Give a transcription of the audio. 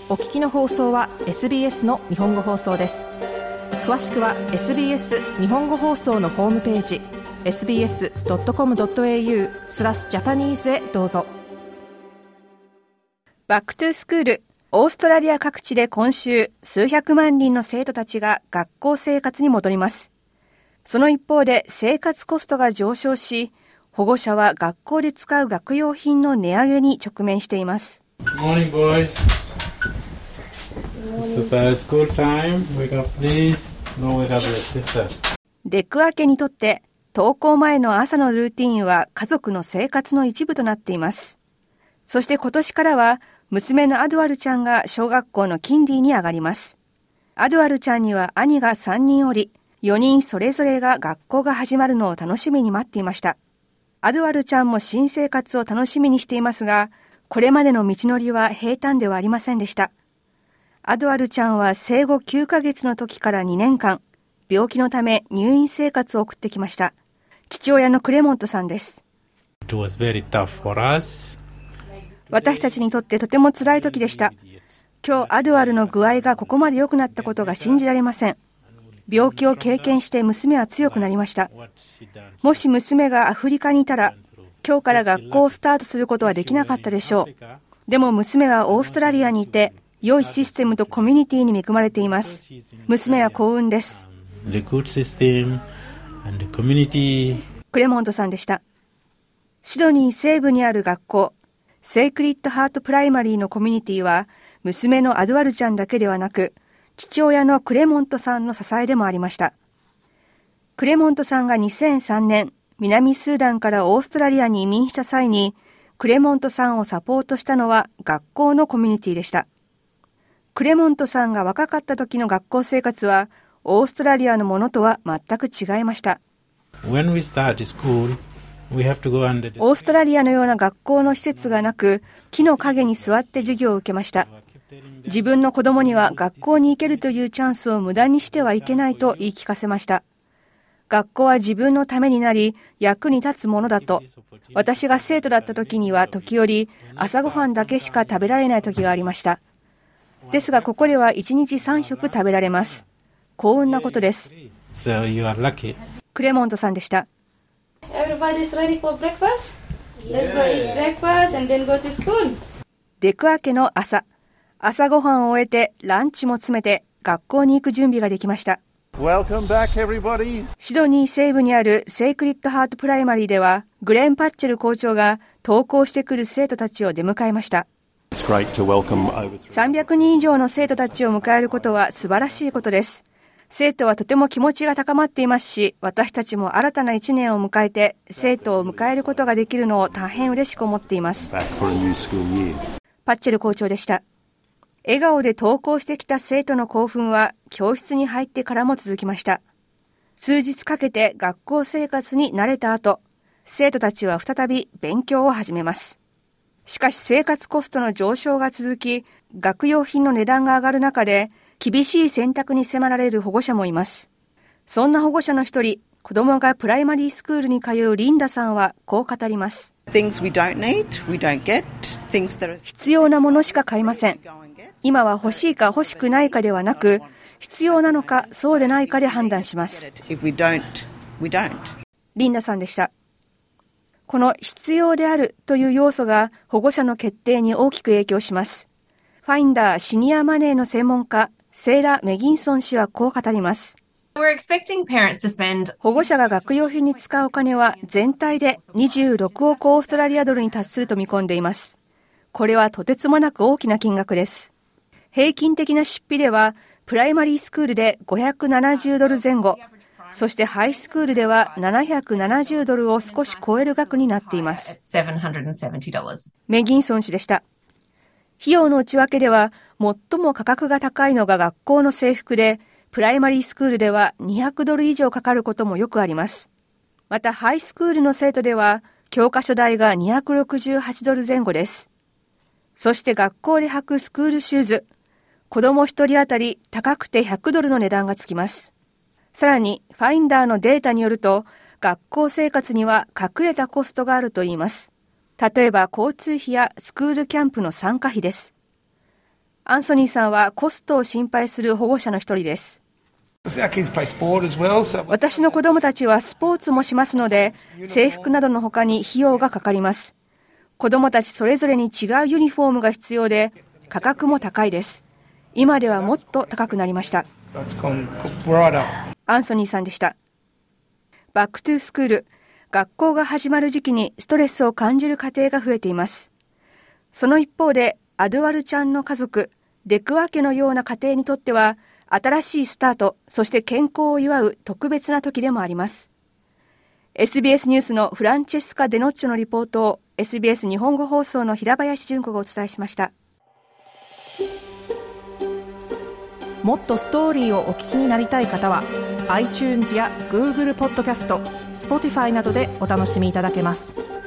お聞きの放送は SBS の日本語放送です。詳しくは SBS 日本語放送のホームページ sbs.com.au/Japanese へどうぞ。バックトゥースクール。オーストラリア各地で今週数百万人の生徒たちが学校生活に戻ります。その一方で生活コストが上昇し、保護者は学校で使う学用品の値上げに直面しています。 Good morning, boys. This is school time. Wake up, please. No, wake up, sister. デクア家にとって登校前の朝のルーティーンは家族の生活の一部となっています。そして今年からは娘のアドワルちゃんが小学校のキンディに上がります。アドワルちゃんには兄が3人おり、4人それぞれが学校が始まるのを楽しみに待っていました。アドワルちゃんも新生活を楽しみにしていますが、これまでの道のりは平坦ではありませんでした。アドワルちゃんは生後9ヶ月の時から2年間、病気のため入院生活を送ってきました。父親のクレモントさんです。 It was very tough for us. 私たちにとってとても辛い時でした。今日アドワルの具合がここまで良くなったことが信じられません。病気を経験して娘は強くなりました。もし娘がアフリカにいたら、今日から学校をスタートすることはできなかったでしょう。でも娘はオーストラリアにいて、良いシステムとコミュニティに恵まれています。娘は幸運です。クレモントさんでした。シドニー西部にある学校、セイクリッドハートプライマリーのコミュニティは、娘のアドワルちゃんだけではなく、父親のクレモントさんの支えでもありました。クレモントさんが2003年、南スーダンからオーストラリアに移民した際に、クレモントさんをサポートしたのは学校のコミュニティでした。クレモントさんが若かった時の学校生活は、オーストラリアのものとは全く違いました。 When we start school, we have to go under the... オーストラリアのような学校の施設がなく、木の陰に座って授業を受けました。自分の子供には学校に行けるというチャンスを無駄にしてはいけないと言い聞かせました。学校は自分のためになり、役に立つものだと。私が生徒だった時には時折、朝ごはんだけしか食べられない時がありました。ですがここでは1日3食食べられます。幸運なことです。 So you are lucky. クレモントさんでした。 Everybody's ready for breakfast? Let's go eat breakfast and then go to school. デクア家の朝ごはんを終えてランチも詰めて学校に行く準備ができました。 Welcome back, everybody. シドニー西部にあるセイクリッドハートプライマリーではグレン・パッチェル校長が登校してくる生徒たちを出迎えました。 It's great to welcome over 300人以上の生徒たちを迎えることは素晴らしいことです。生徒はとても気持ちが高まっていますし、私たちも新たな1年を迎えて生徒を迎えることができるのを大変嬉しく思っています。 back for a new school year. パッチェル校長でした。笑顔で登校してきた生徒の興奮は教室に入ってからも続きました。数日かけて学校生活に慣れた後、生徒たちは再び勉強を始めます。しかし生活コストの上昇が続き、学用品の値段が上がる中で、厳しい選択に迫られる保護者もいます。そんな保護者の一人、子供がプライマリースクールに通うリンダさんはこう語ります。 Things we don't need, we don't get, things that are... 必要なものしか買いません。今は欲しいか欲しくないかではなく、必要なのかそうでないかで判断します。 If we don't, we don't. リンダさんでした。この必要であるという要素が保護者の決定に大きく影響します。ファインダーシニアマネーの専門家、セイラ・メギンソン氏はこう語ります。保護者が学用品に使うお金は全体で26億オーストラリアドルに達すると見込んでいます。これはとてつもなく大きな金額です。平均的な出費では、プライマリースクールで570ドル前後、そしてハイスクールでは770ドルを少し超える額になっています。メギンソン氏でした。費用の内訳では、最も価格が高いのが学校の制服で、プライマリースクールでは200ドル以上かかることもよくあります。またハイスクールの生徒では、教科書代が268ドル前後です。そして学校で履くスクールシューズ、子供一人当たり高くて100ドルの値段がつきます。さらに、ファインダーのデータによると、学校生活には隠れたコストがあるといいます。例えば、交通費やスクールキャンプの参加費です。 アンソニーさんはコストを心配する保護者の一人です。私の子供たちはスポーツもしますので、制服などの他に費用がかかります。子供たちそれぞれに違うユニフォームが必要で、価格も高いです。今ではもっと高くなりました。アンソニーさんでした。バックトゥースクール、学校が始まる時期にストレスを感じる家庭が増えています。その一方で、アドワルちゃんの家族、デクワ家のような家庭にとっては、新しいスタート、そして健康を祝う特別な時でもあります。SBS ニュースのフランチェスカ・デノッチョのリポートを SBS 日本語放送の平林純子がお伝えしました。 もっとストーリーをお聞きになりたい方は iTunes や Google ポッドキャスト、Spotify などでお楽しみいただけます。